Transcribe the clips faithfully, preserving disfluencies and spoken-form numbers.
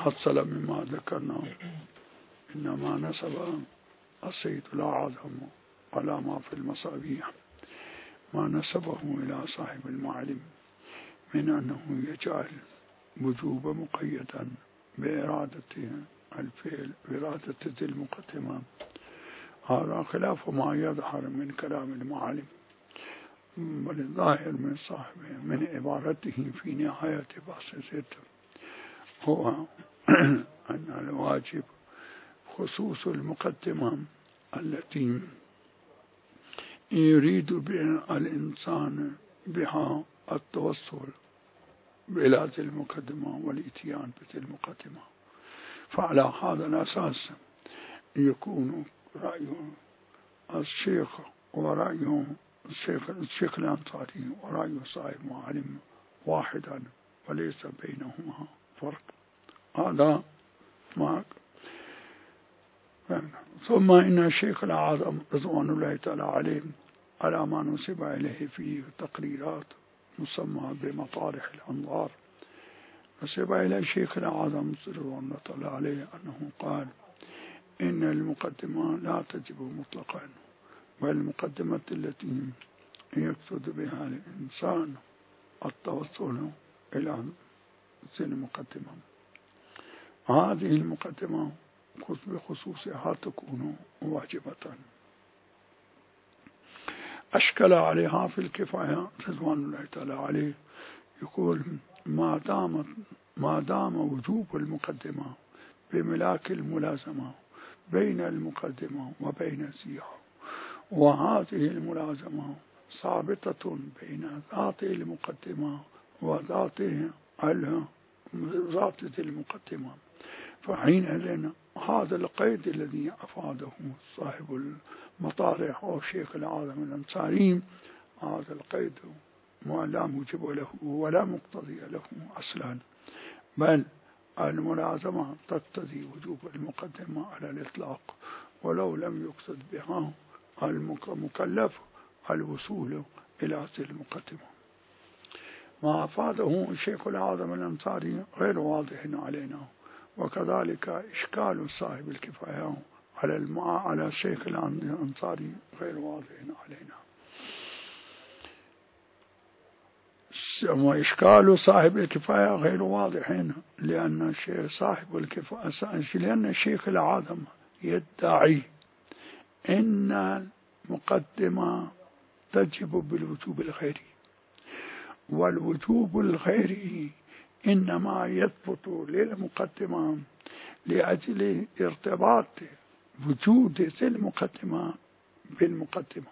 حصل مما ذكرنا إنما نسب السيد الأعظم على ما في المصابيح ما نسبه إلى صاحب المعالم من أنه يجعل وجوب مقيدا بإرادة الفعل بإرادة ذي المقدمة. هذا خلاف ما يظهر من كلام المعالم، بل الظاهر من صاحبه من عبارته في نهاية بحث ست هو أن الواجب خصوص المقدمة التي يريد الإنسان بها التوصل إلى ذي المقدمة والإتيان بذي المقدمة. فعلى هذا الأساس يكون رأي الشيخ ورأي الشيخ, الشيخ الأنصاري ورأي صاحب معالم واحدا وليس بينهما فرق. هذا معك. ثم إن الشيخ الأعظم رضوان الله تعالى عليه على ما نسب إليه في تقريرات مسمى بمطارح الأنظار، نسب إلى الشيخ الأعظم رضوان الله تعالى عليه أنه قال إن المقدمة لا تجب مطلقا، والمقدمة التي يقصد بها الإنسان التوصل إلى ذي المقدمة هذه المقدمة بخصوصها تكون واجبة. أشكل عليها في الكفاية رضوان الله تعالى عليه، يقول ما دام ما دام وجوب المقدمة بملاك الملازمة بين المقدمة وبين ذيها، وهذه الملازمة ثابتة بين ذات المقدمة وذات ذات ذي المقدمة، فحينئذ هذا القيد الذي أفاده صاحب المطارح أو الشيخ الأعظم الأنصاري هذا القيد لا موجب له ولا مقتضي له أصلا، بل الملازمة تقتضي وجوب المقدمة على الإطلاق ولو لم يقصد بها المكلف الوصول إلى ذي المقدمة. ما أفاده الشيخ الأعظم الأنصاري غير واضح علينا، وكذلك إشكال صاحب الكفاية على المع... على الشيخ الأنصاري غير واضح علينا، وإشكال صاحب الكفاية غير واضح لأن الشيخ صاحب الكفاية لأن الشيخ الأعظم يدعي إن المقدمة تجب بالوجوب الخيري، والوجوب الخيري إنما يثبت للمقدمة لأجل ارتباط وجود ذي المقدمة بالمقدمة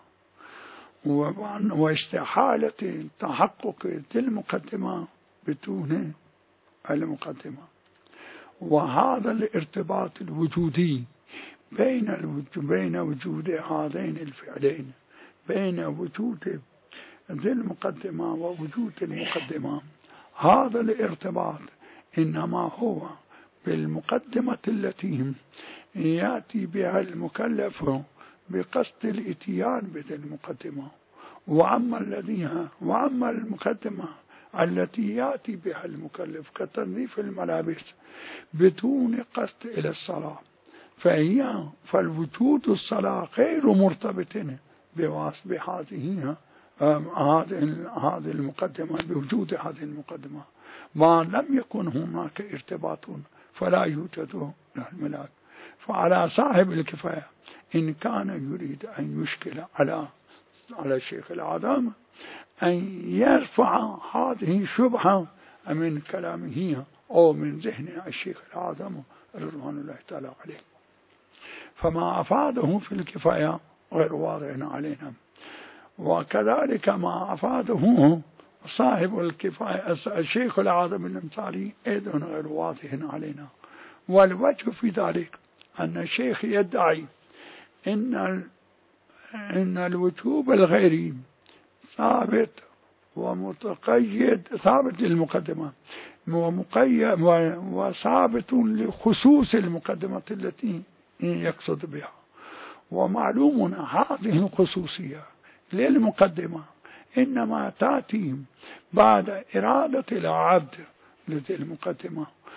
واستحالة تحقق ذي المقدمة بدون المقدمة. وهذا الارتباط الوجودي بين بين وجود هذين الفعلين بين وجود ذي المقدمة ووجود المقدمة، هذا الارتباط إنما هو بالمقدمة التي يأتي بها المكلف بقصد الاتيان بذي المقدمة، وأما الذين وأما المقدمة التي يأتي بها المكلف كتنظيف الملابس بدون قصد إلى الصلاة، فهي فالوجود الصلاة غير مرتبط بهذه هذه المقدمة بوجود هذه المقدمة، ما لم يكن هناك ارتباط فلا يوجد الملاك. فعلى صاحب الكفاية إن كان يريد أن يشكل على على الشيخ الأعظم أن يرفع هذه الشبهة من كلامه أو من ذهن الشيخ الأعظم رضوان الله تعالى عليه. فما أفاده في الكفاية غير واضح علينا، وكذلك ما أفاده صاحب الكفاية الشيخ الأعظم الأنصاري أيضا غير واضح علينا. والوجه في ذلك أن الشيخ يدعي إن إن الوجوب الغيري ثابت ومتقيد ثابت للمقدمة ومقيد وثابت لخصوص المقدمة التي يقصد بها، ومعلوم هذه الخصوصية للمقدمة إنما تأتي بعد إرادة العبد لذي المقدمة،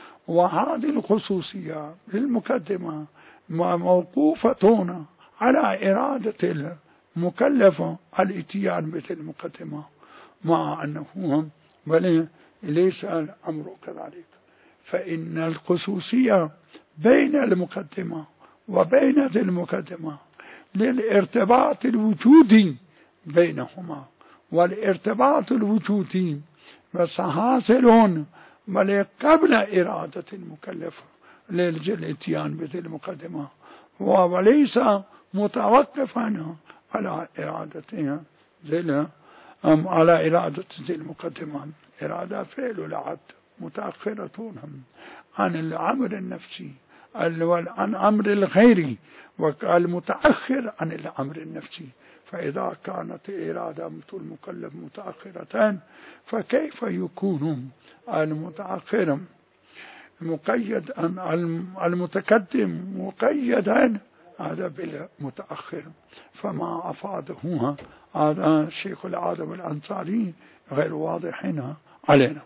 وهذه الخصوصية للمقدمة موقوفة على إرادة المكلف الاتيان بهذه المقدمة، مع أنه بل ليس الأمر كذلك، فإن الخصوصية بين المقدمة وبين ذي المقدمة للارتباط الوجودي بينهما، والارتباط الوجودي بس حاصل بل قبل إرادة المكلف للاتيان بذي المقدمة، وليس متوقفا على إرادتها ذي على إرادة ذي المقدمة. إرادة فعل العبد متأخرة عن الأمر النفسي عن أمر الغير، والمتأخر عن الأمر النفسي. فإذا كانت إرادة المكلف متأخرة فكيف يكون المتأخر مقيد المتقدم مقيدا هذا بالمتأخر؟ فما أفاده هذا الشيخ العالم الأنصاري غير واضح علينا.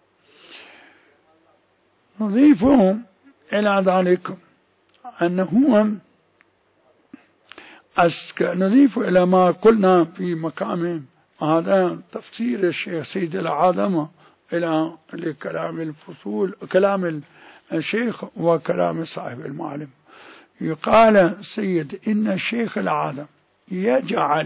نضيف إلى ذلك أنه نضيف إلى ما قلنا في مقام هذا تفسير الشيخ سيد العالم إلى كلام الفصول، كلام الشيخ وكلام صاحب المعلم. يقال السيد إن الشيخ العالم يجعل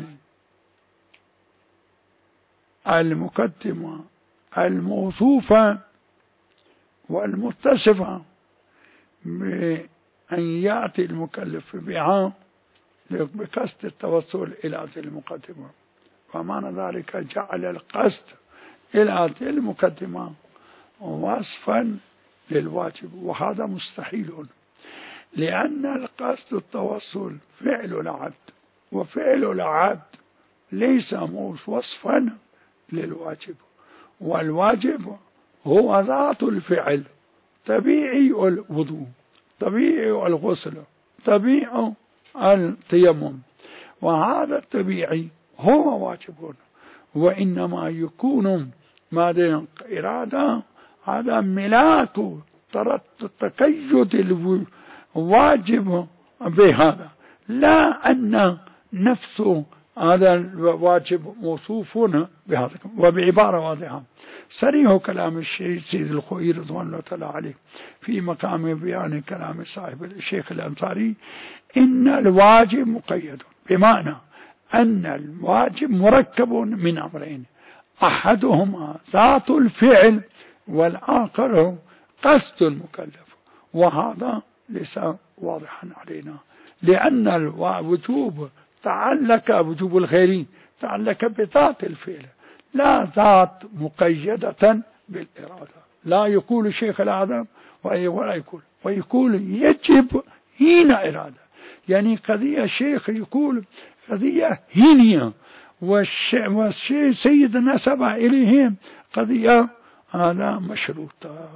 المقدمة الموصوفة والمتصفة بأن يأتي المكلف بها بقصد التوصل إلى ذي المقدمة، ومعنى ذلك جعل القصد إلى ذي المقدمة وصفا للواجب، وهذا مستحيل، لأن القصد التوصل فعل العبد، وفعل العبد ليس وصفا للواجب، والواجب هو ذات الفعل، طبيعي الوضوء، طبيعي الغسل، طبيعي التيمم، وهذا الطبيعي هو واجب، وإنما يكون ماذا إرادة هذا ملاك تقيد الواجب بهذا، لا أن نفسه هذا الواجب موصوف بهذا. وبعبارة واضحة صريح كلام الشيخ سيد الخوئي رضوان الله تعالى عليه في مقام بيان كلام صاحب الشيخ الأنصاري إن الواجب مقيد، بمعنى أن الواجب مركب من أمرين، أحدهما ذات الفعل والآخر قصد المكلف، وهذا ليس واضحا علينا، لأن الوجوب تعلق وجوب الخير تعلق بذات الفعل لا ذات مقيدة بالإرادة. لا يقول الشيخ الأعظم ولا يقول ويقول يجب هنا إرادة، يعني قضية الشيخ يقول قضية هينية، والشيء سيد نسب إليه قضية هذا مشروطة.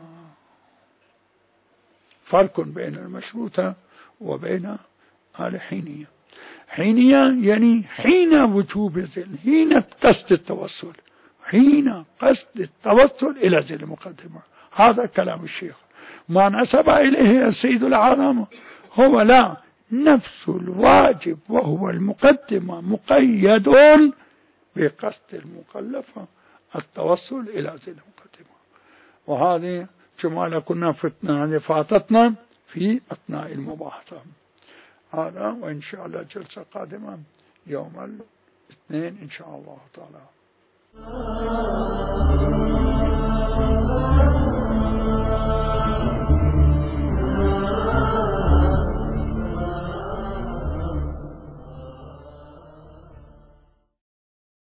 فرق بين المشروطة وبين الحينية. حينية يعني حين وجوب الذل، حين قصد التوصل، حين قصد التوصل إلى ذل المقدمة. هذا كلام الشيخ. ما نسب إليه السيد العالم هو لا نفس الواجب وهو المقدمة مقيد بقصد المكلفة التوصل إلى ذل المقدمة. وهذه كما كنا فتنا فاتتنا في أثناء المباحثة. هذا وإن شاء الله جلسة قادمة يوم الاثنين إن شاء الله تعالى.